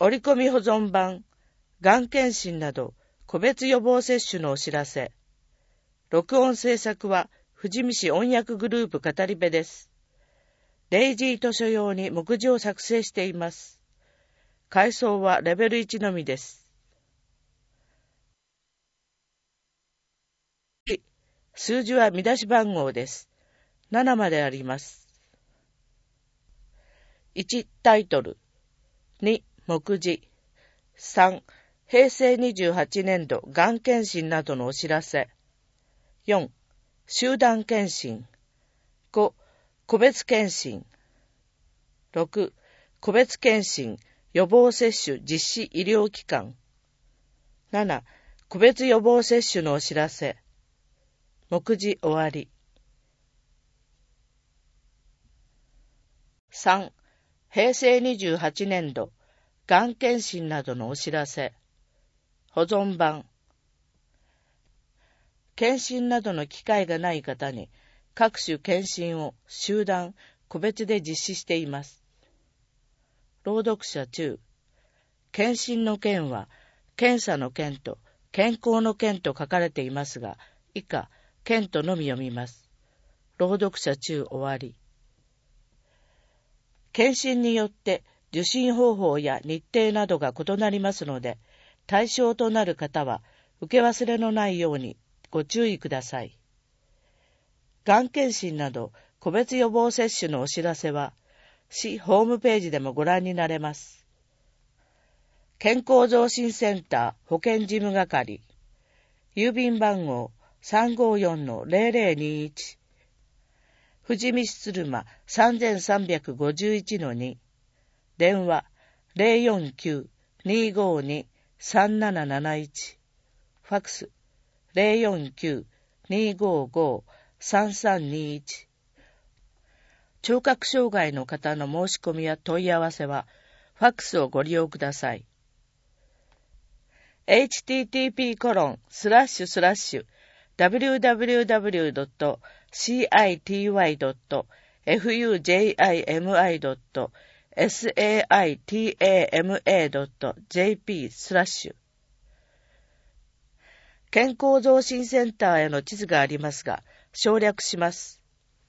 折り込み保存版、がん検診など個別予防接種のお知らせ。録音制作は富士見市音訳グループ語り部です。レイジー図書用に目次を作成しています。階層はレベル1のみです。数字は見出し番号です。7まであります。1、タイトル。2、目次。3、平成28年度がん検診などのお知らせ。4、集団検診。5、個別検診。6、個別検診、予防接種実施医療機関。7、個別予防接種のお知らせ。目次終わり。3、平成28年度がん検診などのお知らせ。保存版。検診などの機会がない方に各種検診を集団、個別で実施しています。朗読者中。検診の件は検査の件と健康の件と書かれていますが、以下、件とのみ読みます。朗読者中終わり。検診によって受診方法や日程などが異なりますので、対象となる方は受け忘れのないようにご注意ください。がん検診など個別予防接種のお知らせは、市ホームページでもご覧になれます。健康増進センター保健事務係、郵便番号 354-0021、富士見市鶴間 3351-2、電話 049-252-3771、ファックス 049-255-3321。聴覚障害の方の申し込みや問い合わせは、ファックスをご利用ください。http://www.city.sitama.jp/ 健康増進センターへの地図がありますが、省略します。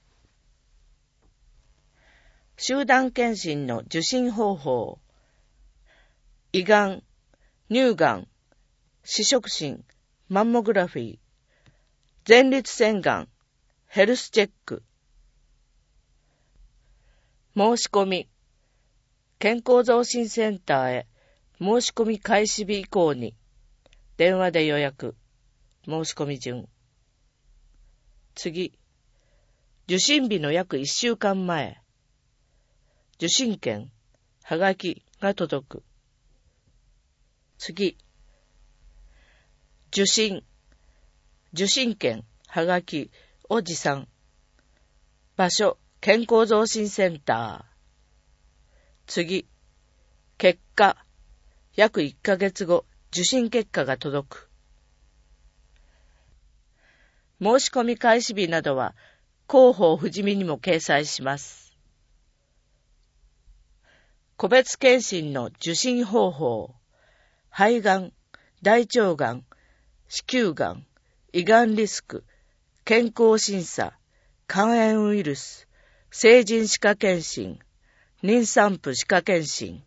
集団検診の受診方法。胃がん、乳がん、視触診、マンモグラフィー、前立腺がん、ヘルスチェック。申し込み。健康増進センターへ申し込み開始日以降に、電話で予約。申し込み順。次。受診日の約1週間前。受診券、はがきが届く。次。受診券、はがきを持参。場所、健康増進センター。次。結果、約1ヶ月後、受診結果が届く。申し込み開始日などは、広報富士見にも掲載します。個別検診の受診方法。肺がん、大腸がん、子宮がん、胃がんリスク、健康審査、肝炎ウイルス、成人歯科検診、妊産婦歯科検診。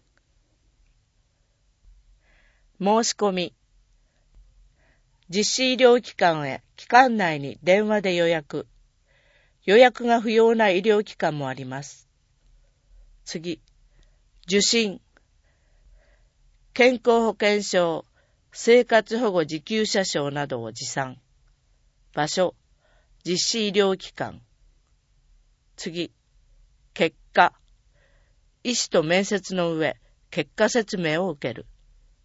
申し込み。実施医療機関へ期間内に電話で予約。予約が不要な医療機関もあります。次。受診。健康保険証、生活保護受給者証などを持参。場所、実施医療機関。次。結果。医師と面接の上、結果説明を受ける。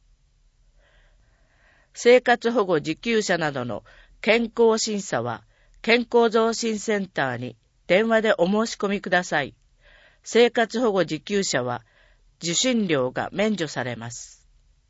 生活保護受給者などの健康審査は、健康増進センターに電話でお申し込みください。生活保護受給者は、受診料が免除されます。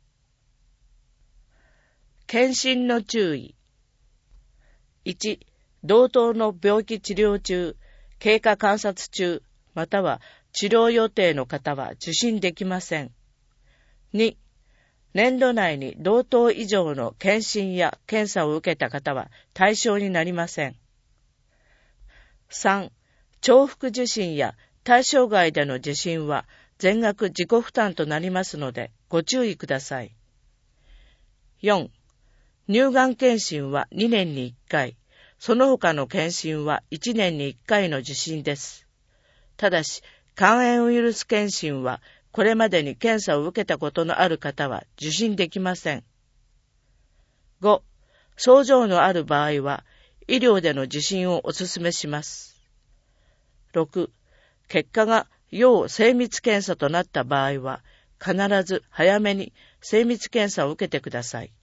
検診の注意。1、同等の病気治療中、経過観察中、または治療予定の方は受診できません。 2、年度内に同等以上の検診や検査を受けた方は対象になりません。3、重複受診や対象外での受診は全額自己負担となりますのでご注意ください。4、乳がん検診は2年に1回、その他の検診は1年に1回の受診です。ただし、肝炎ウイルス検診はこれまでに検査を受けたことのある方は受診できません。5、症状のある場合は医療での受診をお勧めします。6、結果が要精密検査となった場合は必ず早めに精密検査を受けてください。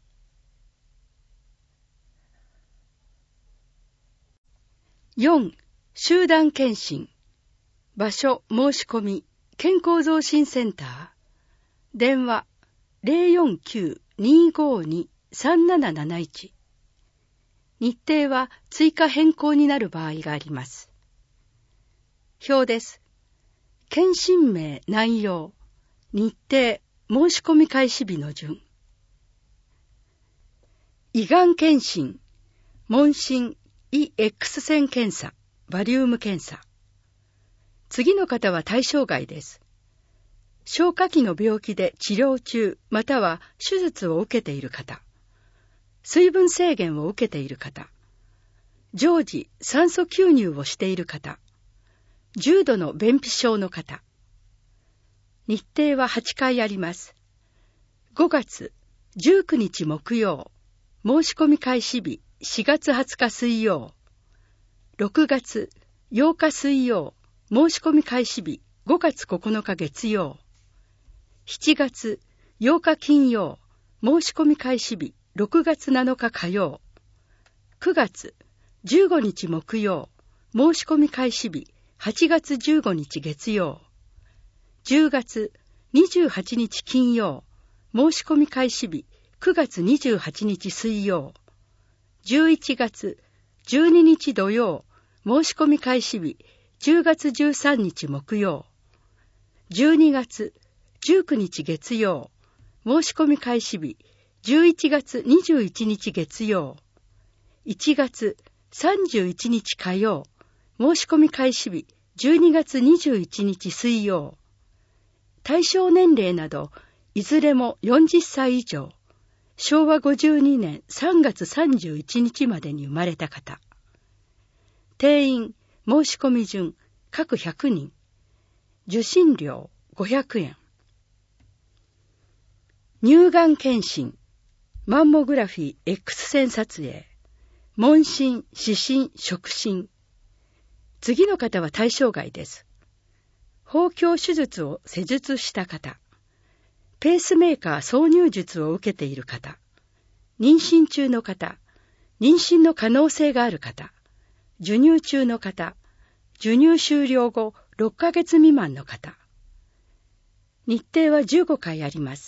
4. 集団検診。場所申し込み健康増進センター。電話 049-252-3771。日程は追加変更になる場合があります。表です。検診名、内容、日程、申し込み開始日の順。胃がん検診、問診、胃 X 線検査、バリウム検査。次の方は対象外です。消化器の病気で治療中または手術を受けている方、水分制限を受けている方、常時酸素吸入をしている方、重度の便秘症の方。日程は8回あります。5月19日木曜、申し込み開始日4月20日水曜。6月8日水曜、申し込み開始日5月9日月曜。7月8日金曜、申し込み開始日6月7日火曜。9月15日木曜、申し込み開始日8月15日月曜。10月28日金曜、申し込み開始日9月28日水曜。11月12日土曜、申し込み開始日10月13日木曜。12月19日月曜、申し込み開始日11月21日月曜。1月31日火曜、申し込み開始日12月21日水曜。対象年齢などいずれも40歳以上、昭和52年3月31日までに生まれた方。定員申し込み順各100人。受診料500円。乳がん検診、マンモグラフィー X 線撮影、問診、視診、触診。次の方は対象外です。包協手術を施術した方、ペースメーカー挿入術を受けている方、妊娠中の方、妊娠の可能性がある方、授乳中の方、授乳終了後6ヶ月未満の方。日程は15回あります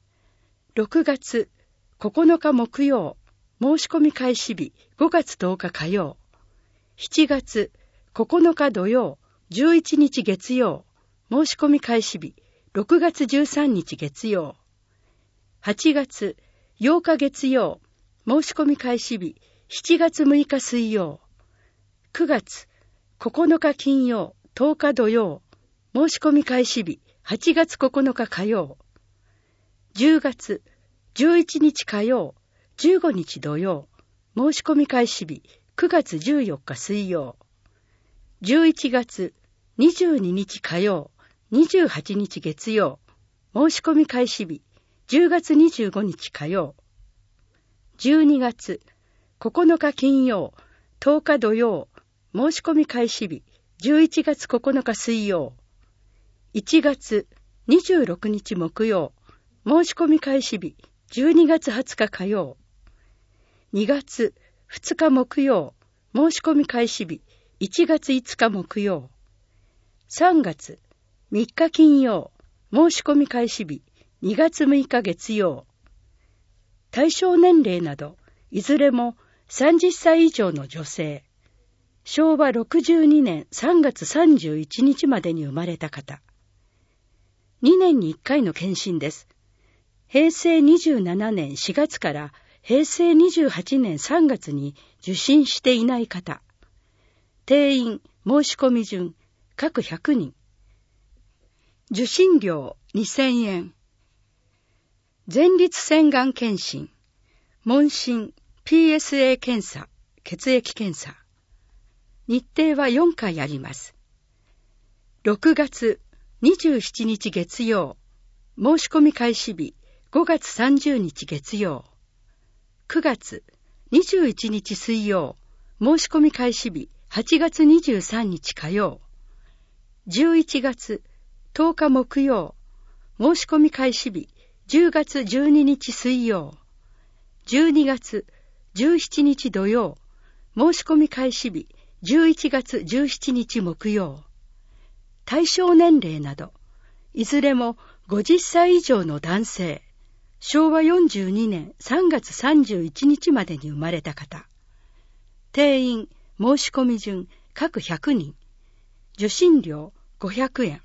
。6月9日木曜、申し込み開始日5月10日火曜。7月9日土曜、11日月曜、申し込み開始日6月13日月曜。8月8日月曜、申し込み開始日7月6日水曜。9月9日金曜、10日土曜、申し込み開始日8月9日火曜。10月11日火曜、15日土曜、申し込み開始日9月14日水曜。11月22日火曜、28日月曜、申し込み開始日10月25日火曜。12月9日金曜、10日土曜、申し込み開始日11月9日水曜。1月26日木曜、申し込み開始日12月20日火曜。2月2日木曜、申し込み開始日1月5日木曜。3月3日金曜、申し込み開始日2月6日月曜。対象年齢などいずれも30歳以上の女性、昭和62年3月31日までに生まれた方。2年に1回の検診です。 平成27年4月から平成28年3月に受診していない方、定員申し込み順各100人、受診料2000円、前立腺がん検診、問診 PSA 検査、血液検査。日程は4回あります。6月27日月曜、申し込み開始日5月30日月曜。9月21日水曜、申し込み開始日8月23日火曜。11月10日木曜、申し込み開始日10月12日水曜。12月17日土曜、申し込み開始日11月17日木曜。対象年齢など、いずれも50歳以上の男性、昭和42年3月31日までに生まれた方。定員申し込み順各100人。受診料500円。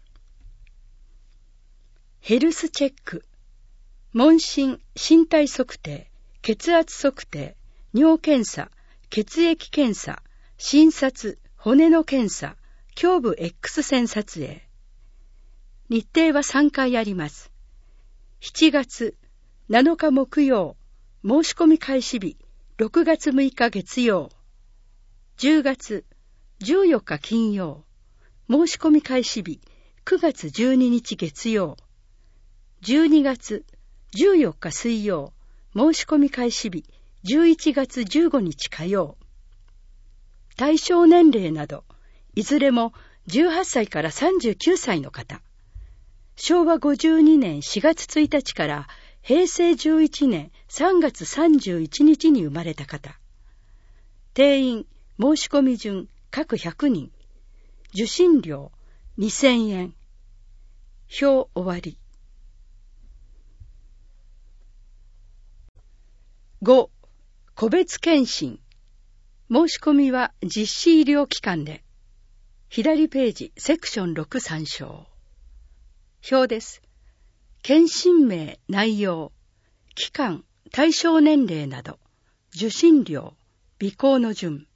ヘルスチェック。問診、身体測定、血圧測定、尿検査、血液検査、診察、骨の検査、胸部 X 線撮影。日程は3回あります。7月7日木曜、申し込み開始日6月6日月曜。10月14日金曜、申し込み開始日9月12日月曜。12月14日水曜、申し込み開始日11月15日火曜。対象年齢など、いずれも18歳から39歳の方。昭和52年4月1日から平成11年3月31日に生まれた方。定員申し込み順各100人。受診料2000円。表終わり。5. 個別検診。申し込みは実施医療機関で。左ページセクション6参照。表です。検診名、内容、期間、対象年齢など、受診料、備考の順。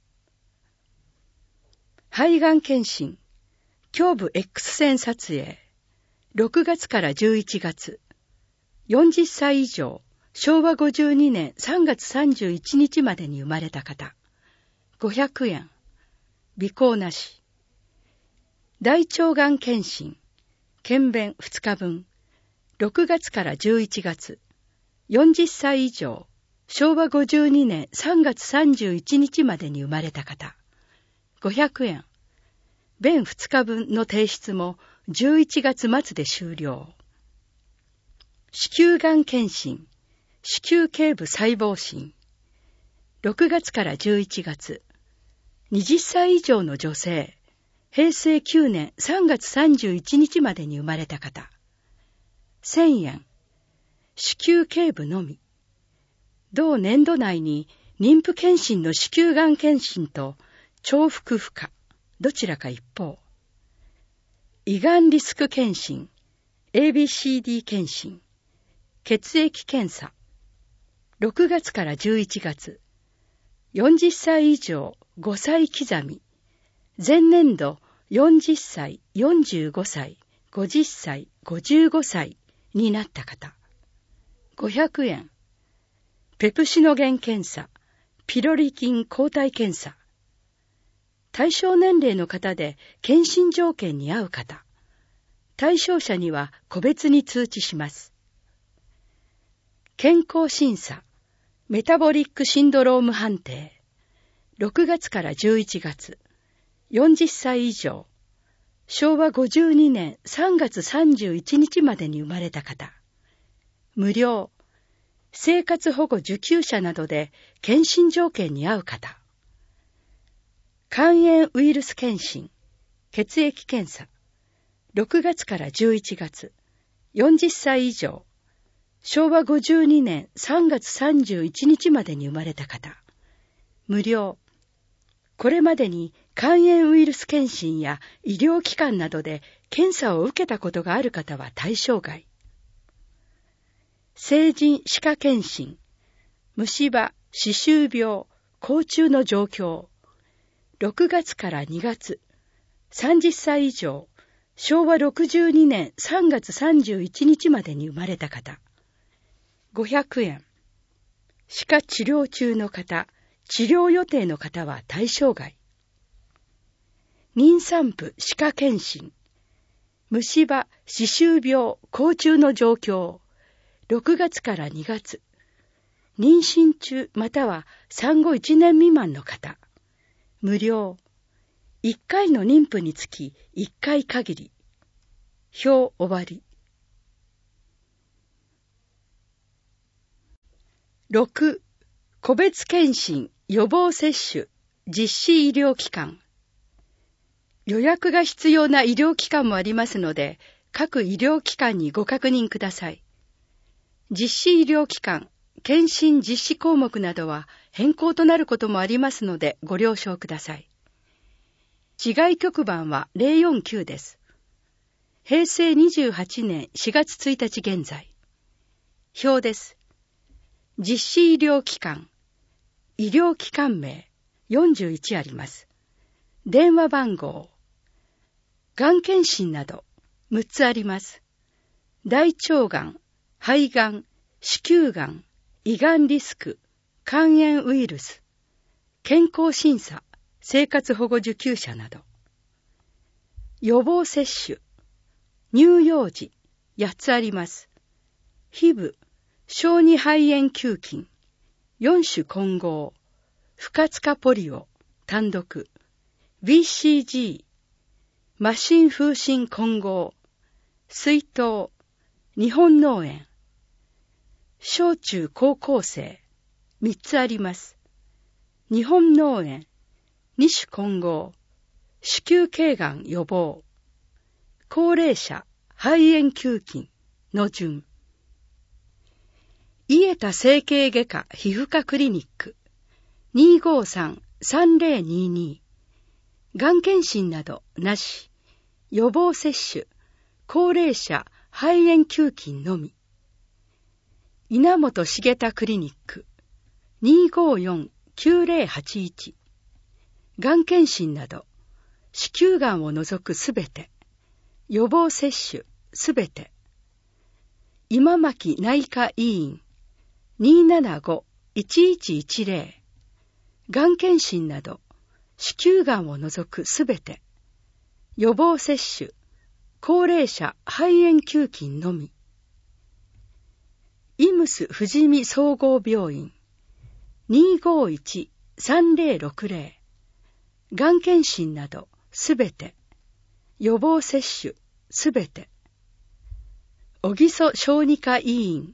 肺がん検診、胸部 X 線撮影、6月から11月、40歳以上、昭和52年3月31日までに生まれた方、500円、備考なし。大腸がん検診、検便2日分、6月から11月、40歳以上、昭和52年3月31日までに生まれた方、500円。便2日分の提出も11月末で終了。子宮がん検診、子宮頸部細胞診、6月から11月、20歳以上の女性、平成9年3月31日までに生まれた方、1000円。子宮頸部のみ。同年度内に妊婦検診の子宮がん検診と重複不可、どちらか一方。胃がんリスク検診、ABCD 検診、血液検査。6月から11月、40歳以上5歳刻み。前年度40歳、45歳、50歳、55歳になった方。500円。ペプシノゲン検査、ピロリ菌抗体検査。対象年齢の方で検診条件に合う方。対象者には個別に通知します。健康審査、メタボリックシンドローム判定。6月から11月、40歳以上、昭和52年3月31日までに生まれた方。無料、生活保護受給者などで検診条件に合う方。肝炎ウイルス検診、血液検査。6月から11月、40歳以上、昭和52年3月31日までに生まれた方。無料。これまでに肝炎ウイルス検診や医療機関などで検査を受けたことがある方は対象外。 成人歯科検診、虫歯、歯周病、口中の状況、6月から2月、30歳以上、昭和62年3月31日までに生まれた方、500円。歯科治療中の方、治療予定の方は対象外。妊産婦歯科検診、虫歯、歯周病、口中の状況、6月から2月、妊娠中または産後1年未満の方、無料。1回の妊婦につき1回限り。表終わり。6. 個別検診、予防接種、実施医療機関。予約が必要な医療機関もありますので、各医療機関にご確認ください。実施医療機関、検診実施項目などは変更となることもありますのでご了承ください。市外局番は049です。平成28年4月1日現在。表です。実施医療機関、医療機関名41あります。電話番号、がん検診など6つあります。大腸がん、肺がん、子宮がん、胃がんリスク、肝炎ウイルス、健康審査、生活保護受給者など。予防接種、乳幼児、8つあります。ヒブ、小児肺炎球菌、4種混合、不活化ポリオ、単独、BCG、麻疹風疹混合、水痘、日本脳炎、小中高校生、3つあります。日本脳炎、2種混合、子宮頸がん予防、高齢者、肺炎球菌の順。井田整形外科皮膚科クリニック 253-3022 がん検診などなし、予防接種、高齢者肺炎球菌のみ。稲本茂田クリニック 254-9081 がん検診など子宮がんを除くすべて、予防接種すべて。今牧内科医院 275-1110 がん検診など子宮がんを除くすべて、予防接種、高齢者肺炎球菌のみ。イムス富士見総合病院 251-3060 がん検診などすべて、予防接種すべて。小木曽小児科医院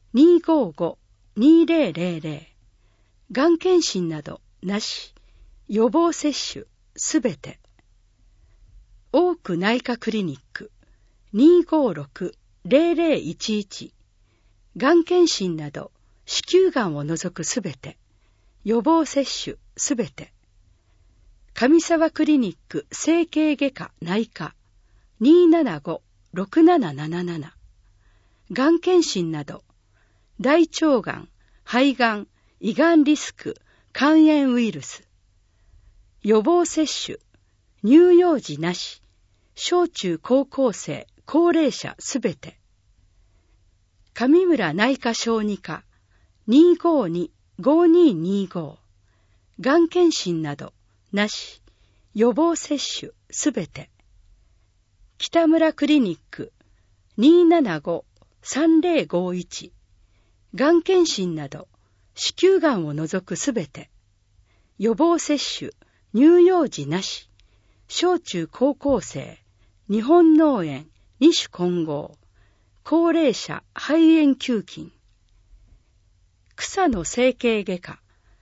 255-2000 がん検診などなし、予防接種すべて。大久内科クリニック 256-0011 がん検診など子宮がんを除くすべて、予防接種すべて。上沢クリニック整形外科内科 275-6777 がん検診など大腸がん、肺がん、胃がんリスク、肝炎ウイルス、予防接種、乳幼児なし、小中高校生、高齢者すべて。上村内科小児科 252-5225 がん検診などなし、予防接種すべて。北村クリニック 275-3051 がん検診など子宮がんを除くすべて、予防接種、乳幼児なし、小中高校生、日本脳炎、2種混合、高齢者肺炎球菌。草野整形外科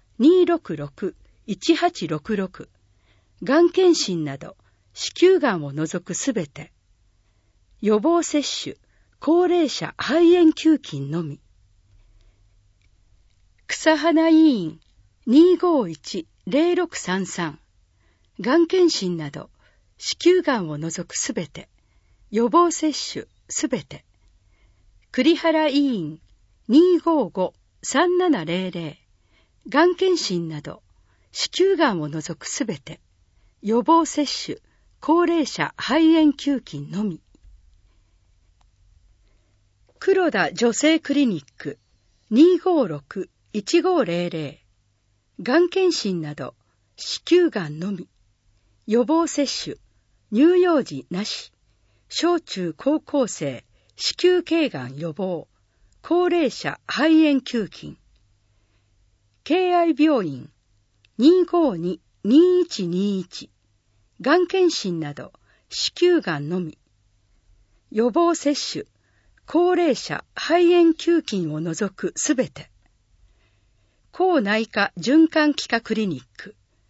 266-1866 がん検診など子宮がんを除くすべて、予防接種、高齢者肺炎球菌のみ。草花医院 251-0633 がん検診など子宮がんを除くすべて、予防接種すべて。栗原医院 255-3700、がん検診など、子宮がんを除くすべて、予防接種、高齢者肺炎球菌のみ。黒田女性クリニック 256-1500、がん検診など、子宮がんのみ。予防接種、乳幼児なし。小中高校生、子宮頸がん予防。高齢者肺炎球菌。敬愛病院 252-2121、がん検診など、子宮がんのみ。予防接種、高齢者肺炎球菌を除くすべて。抗内科循環器科クリニック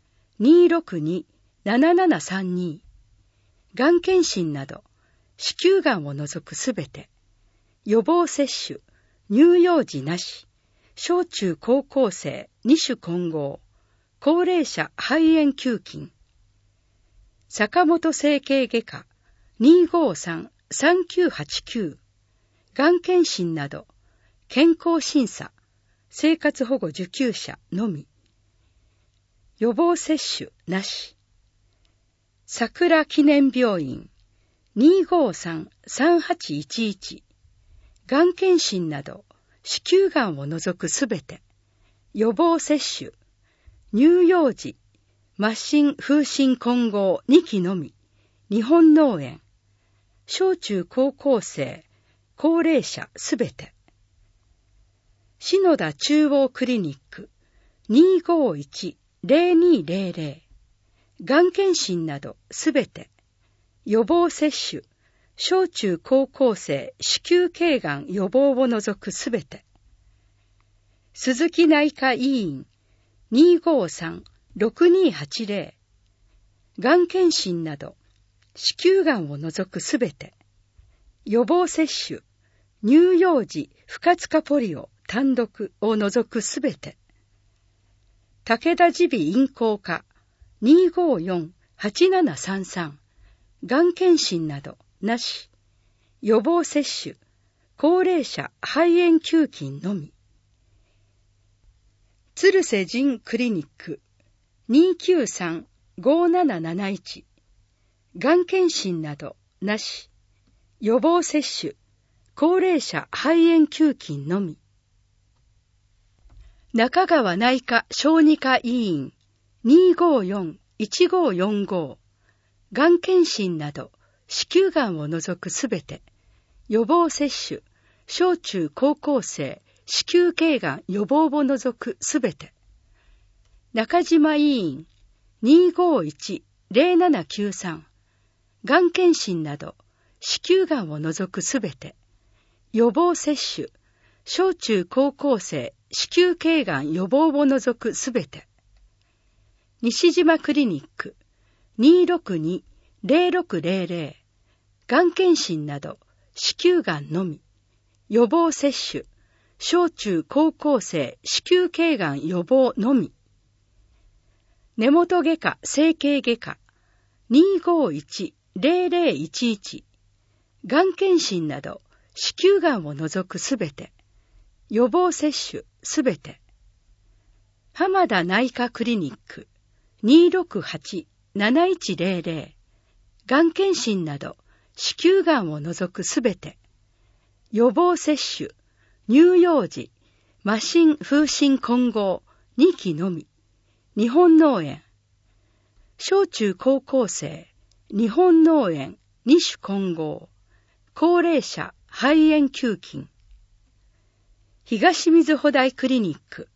262-7732、がん検診など、子宮がんを除くすべて。予防接種、乳幼児なし。小中高校生2種混合。高齢者肺炎球菌。坂本整形外科 253-3989、がん検診など、健康審査、生活保護受給者のみ。予防接種なし。桜記念病院 253-3811、がん検診など、子宮がんを除くすべて。予防接種、乳幼児、麻疹風疹混合2期のみ。日本脳炎。小中高校生、高齢者すべて。篠田中央クリニック 251-0200、がん検診などすべて。予防接種、小中高校生子宮頸がん予防を除くすべて。鈴木内科医院 253-6280、がん検診など、子宮がんを除くすべて。予防接種、乳幼児不活化ポリオ単独を除くすべて。武田耳鼻咽喉科 254-8733、がん検診などなし。予防接種、高齢者肺炎球菌のみ。鶴瀬仁クリニック 293-5771、がん検診などなし。予防接種、高齢者肺炎球菌のみ。中川内科小児科医院 254-1545、がん検診など、子宮がんを除くすべて。予防接種、小中高校生、子宮頸がん予防を除くすべて。中島医院 251-0793、がん検診など、子宮がんを除くすべて。予防接種、小中高校生、子宮頸がん予防を除くすべて。西島クリニック 262-0600、がん検診など、子宮がんのみ。予防接種、小中高校生子宮頸がん予防のみ。根本外科整形外科 251-0011、がん検診など、子宮がんを除くすべて。予防接種すべて。浜田内科クリニック 268-7100、がん検診など、子宮がんを除くすべて。予防接種、乳幼児、麻疹風疹混合2期のみ。日本脳炎。小中高校生、日本脳炎2種混合。高齢者肺炎球菌。東水穂台クリニック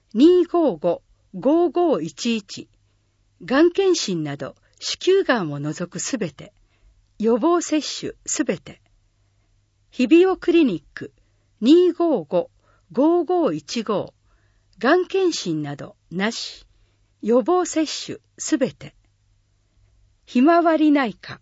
255-5511、がん検診など子宮がんを除くすべて。予防接種すべて。日比谷クリニック 255-5515、がん検診などなし。予防接種すべて。ひまわり内科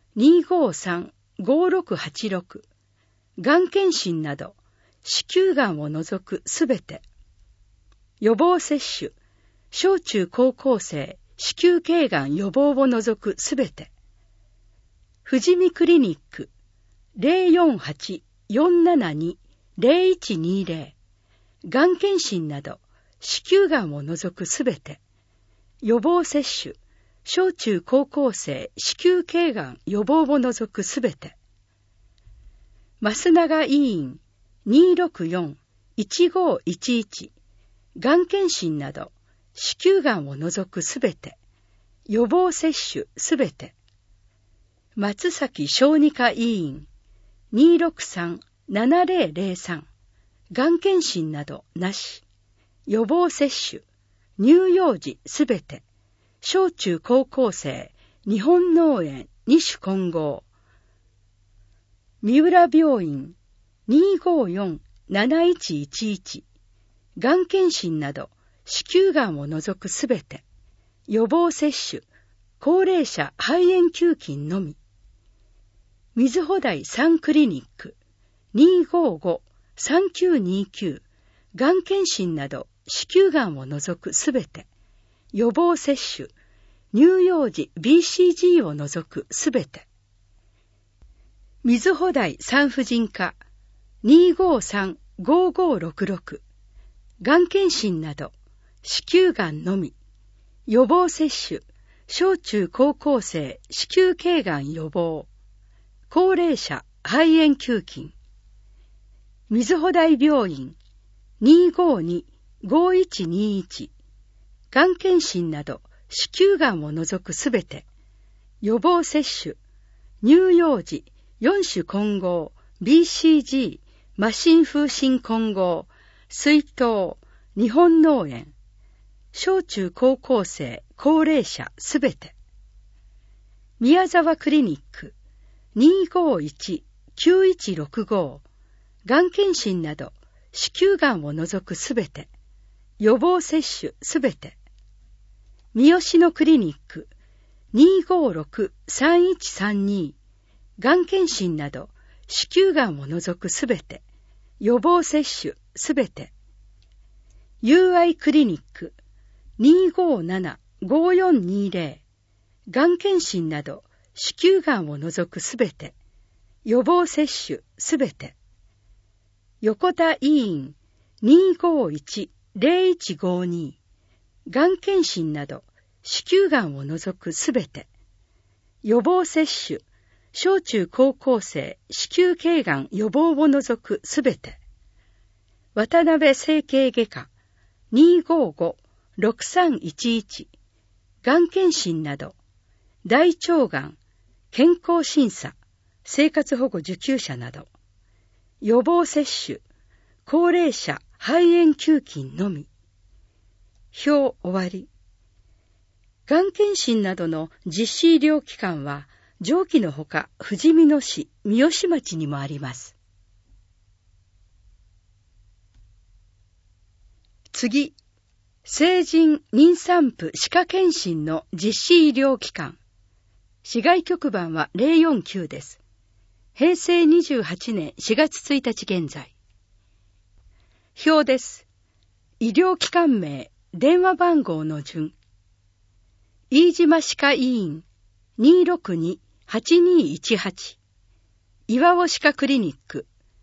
253-5686、がん検診など子宮がんを除くすべて。予防接種、小中高校生子宮頸がん予防を除くすべて。富士見クリニック 048-472-2200、 0120、がん検診など、子宮がんを除くすべて、予防接種、小中高校生子宮頸がん予防を除くすべて、増永委員 264-1511、がん検診など、子宮がんを除くすべて、予防接種すべて、松崎小児科委員 263-7003、がん検診などなし、予防接種、乳幼児すべて、小中高校生日本脳炎二種混合、三浦病院 254-7111、がん検診など子宮がんを除くすべて、予防接種、高齢者肺炎球菌のみ、水穂台3クリニック 255-3929、がん検診など子宮がんを除くすべて、予防接種、乳幼児 BCG を除くすべて、水穂台産婦人科 253-5566、がん検診など子宮がんのみ、予防接種、小中高校生子宮頸がん予防、高齢者肺炎球菌、水穂台病院 252-5121、がん検診など子宮がんを除くすべて、予防接種、乳幼児4種混合 BCG 麻疹風疹混合水筒日本脳炎、小中高校生高齢者すべて、宮沢クリニック 251-9165、がん検診など子宮がんを除くすべて、予防接種すべて、三好のクリニック 256-3132、がん検診など子宮がんを除くすべて、予防接種すべて、友愛クリニック 257-5420、がん検診など子宮がんを除くすべて、予防接種すべて、横田医院 251-0152、がん検診など子宮がんを除くすべて、予防接種、小中高校生子宮頸がん予防を除くすべて、渡辺整形外科 255-6311、がん検診など大腸がん、健康審査、生活保護受給者など、予防接種、高齢者肺炎球菌のみ。表終わり。がん検診などの実施医療機関は、上記のほか、ふじみ野市、三好町にもあります。次、成人妊産婦歯科検診の実施医療機関。市外局番は049です。平成28年4月1日現在。表です。医療機関名、電話番号の順。飯島歯科医院 262-8218、岩尾歯科クリニック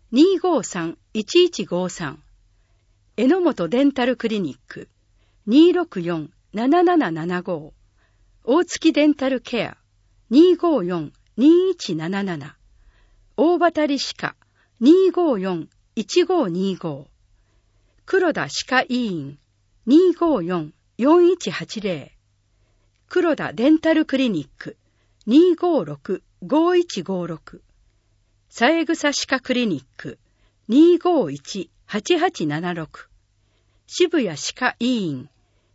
253-1153、榎本デンタルクリニック 264-7775、大月デンタルケア 254-2177、大当たり歯科 254-1525、黒田歯科医院 254-4180、黒田デンタルクリニック 256-5156、三枝歯科クリニック 251-8876、渋谷歯科医院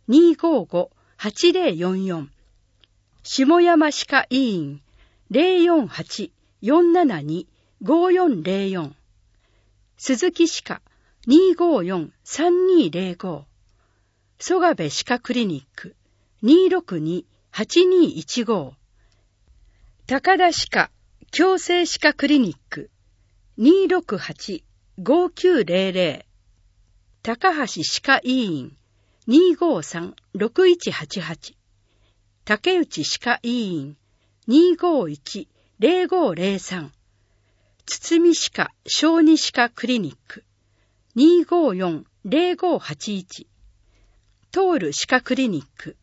255-8044、下山歯科医院 048-472-5404、鈴木歯科 254-3205、曽我部歯科クリニック 262-8215、高田歯科矯正歯科クリニック 268-5900、高橋歯科医院 253-6188、竹内歯科医院 251-0503、堤歯科小児歯科クリニック 254-0581、トール歯科クリニック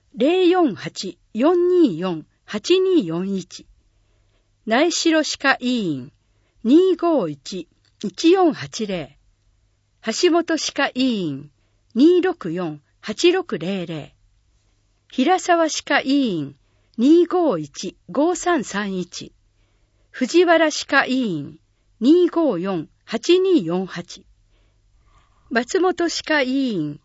048-424-8241、苗代歯科医院 251-1480、橋本歯科医院 264-8600、平沢歯科医院 251-5331、藤原歯科医院 254-8248、松本歯科医院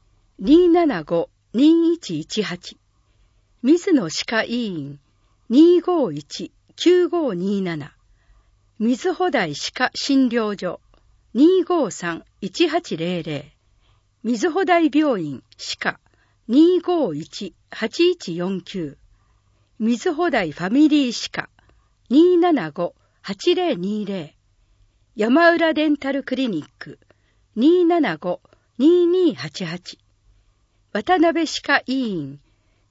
275-2118、水野歯科医院 251-9527、水穂台歯科診療所 253-1800、水穂台病院歯科 251-8149、水穂台ファミリー歯科 275-8020、山浦デンタルクリニック 275-2288、渡辺歯科医院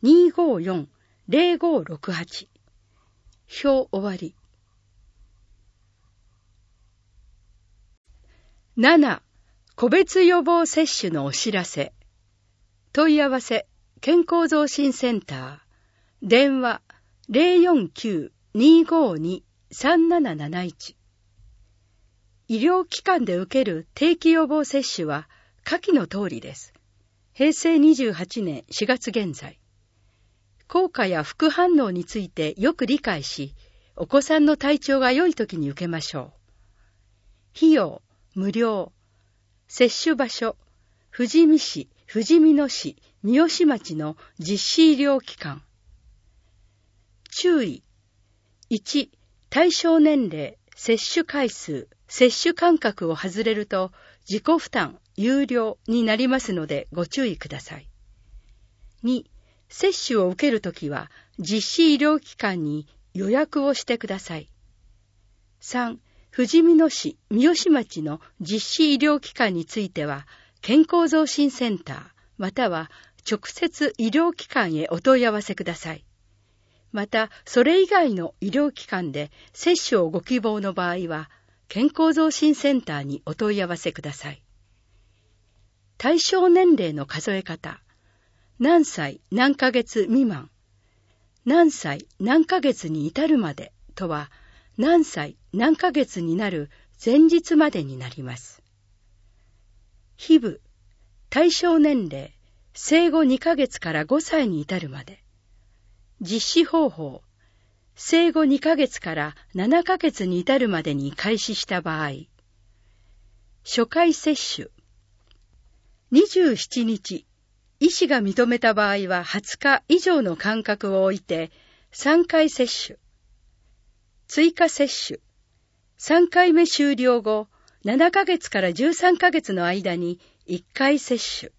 254-0568。表終わり。7. 個別予防接種のお知らせ。問い合わせ、健康増進センター。電話、049-252-3771。医療機関で受ける定期予防接種は下記の通りです。平成28年4月現在。効果や副反応についてよく理解し、お子さんの体調が良い時に受けましょう。費用、無料。接種場所、富士見市、富士見野市、三好町の実施医療機関。注意。1、対象年齢、接種回数、接種間隔を外れると自己負担、有料になりますのでご注意ください。2、接種を受けるときは実施医療機関に予約をしてください。3、富士見野市、三好町の実施医療機関については健康増進センターまたは直接医療機関へお問い合わせください。また、それ以外の医療機関で接種をご希望の場合は、健康増進センターにお問い合わせください。対象年齢の数え方。何歳何ヶ月未満。何歳何ヶ月に至るまでとは、何歳何ヶ月になる前日までになります。非部。対象年齢。生後2ヶ月から5歳に至るまで。実施方法。生後2ヶ月から7ヶ月に至るまでに開始した場合。初回接種。27日、医師が認めた場合は20日以上の間隔を置いて3回接種。追加接種。3回目終了後、7ヶ月から13ヶ月の間に1回接種。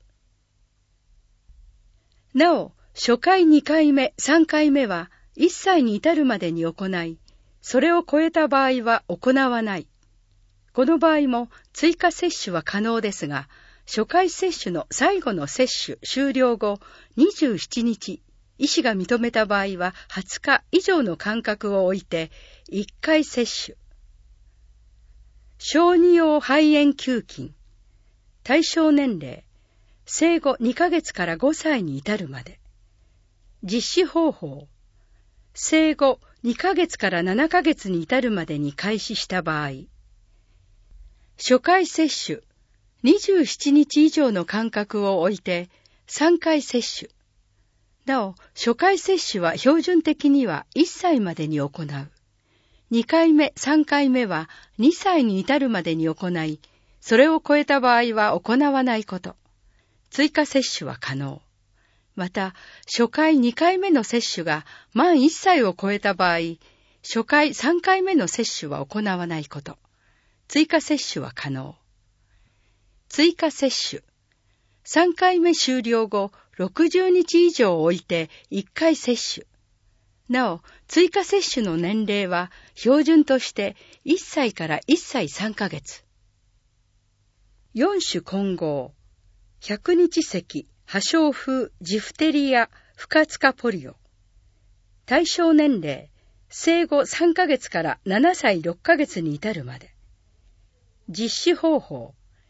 なお、初回2回目、3回目は1歳に至るまでに行い、それを超えた場合は行わない。この場合も追加接種は可能ですが、初回接種の最後の接種終了後27日、医師が認めた場合は20日以上の間隔を置いて1回接種。小児用肺炎球菌。対象年齢。生後2ヶ月から5歳に至るまで。実施方法。生後2ヶ月から7ヶ月に至るまでに開始した場合。初回接種。27日以上の間隔を置いて3回接種。なお、初回接種は標準的には1歳までに行う。2回目、3回目は2歳に至るまでに行い、それを超えた場合は行わないこと。追加接種は可能。また、初回2回目の接種が満1歳を超えた場合、初回3回目の接種は行わないこと。追加接種は可能。追加接種。3回目終了後60日以上置いて1回接種。なお、追加接種の年齢は標準として1歳から1歳3ヶ月。4種混合。100日咳、破傷風、ジフテリア、不活化ポリオ。対象年齢、生後3ヶ月から7歳6ヶ月に至るまで。実施方法、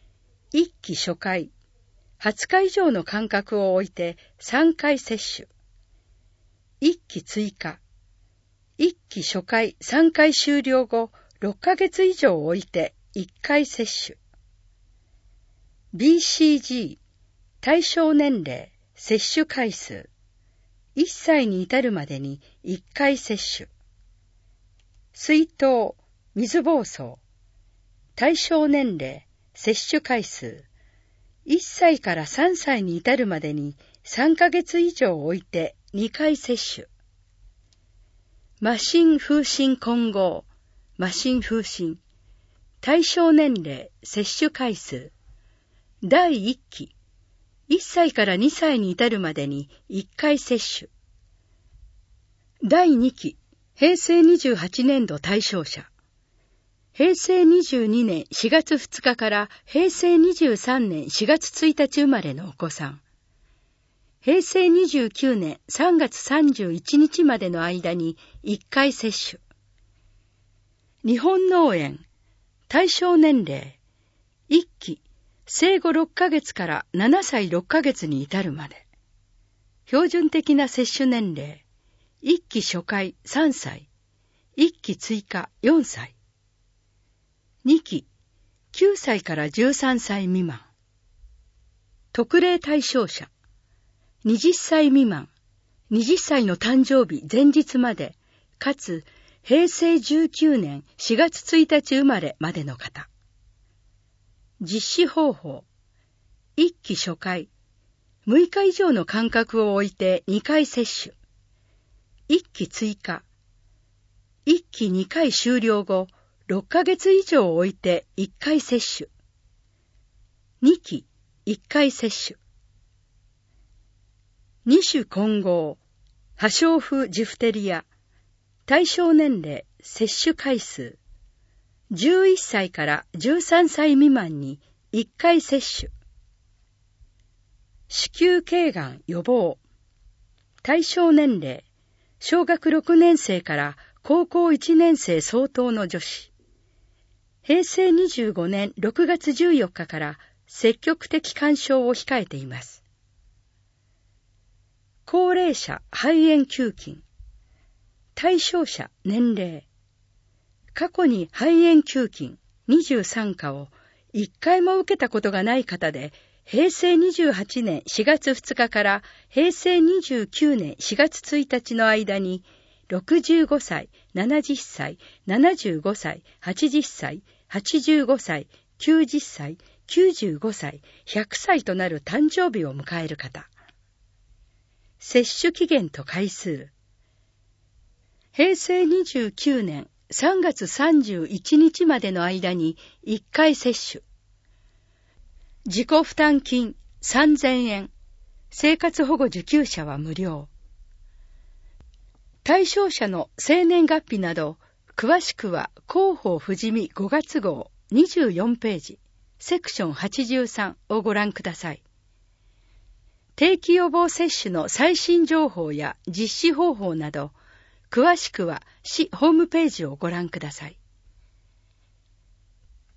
1期初回、20日以上の間隔を置いて3回接種。1期追加。1期初回3回終了後、6ヶ月以上置いて1回接種。BCG、対象年齢、接種回数。1歳に至るまでに1回接種。水痘、水疱瘡。対象年齢、接種回数。1歳から3歳に至るまでに3ヶ月以上置いて2回接種。麻疹風疹混合、麻疹風疹。対象年齢、接種回数。第1期、1歳から2歳に至るまでに1回接種。第2期、平成28年度対象者。平成22年4月2日から平成23年4月1日生まれのお子さん。平成29年3月31日までの間に1回接種。日本脳炎、対象年齢、1期、生後6ヶ月から7歳6ヶ月に至るまで。標準的な接種年齢、1期初回3歳、1期追加4歳。2期、9歳から13歳未満。特例対象者、20歳未満、20歳の誕生日前日まで、かつ平成19年4月1日生まれまでの方。実施方法、1期初回、6日以上の間隔を置いて2回接種。1期追加、1期2回終了後、6ヶ月以上置いて1回接種。2期1回接種。2種混合、破傷風ジフテリア。対象年齢、接種回数。11歳から13歳未満に1回接種。子宮頸がん予防。対象年齢、小学6年生から高校1年生相当の女子。平成25年6月14日から積極的勧奨を控えています。高齢者肺炎球菌。対象者年齢。過去に肺炎球菌23価を1回も受けたことがない方で、平成28年4月2日から平成29年4月1日の間に65歳、70歳、75歳、80歳、85歳、90歳、95歳、100歳となる誕生日を迎える方。接種期限と回数。平成29年3月31日までの間に1回接種。自己負担金3000円。生活保護受給者は無料。対象者の生年月日など、詳しくは広報ふじみ5月号24ページ、セクション83をご覧ください。定期予防接種の最新情報や実施方法など、詳しくは市ホームページをご覧ください。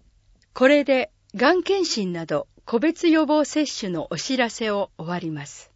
これで、がん検診など個別予防接種のお知らせを終わります。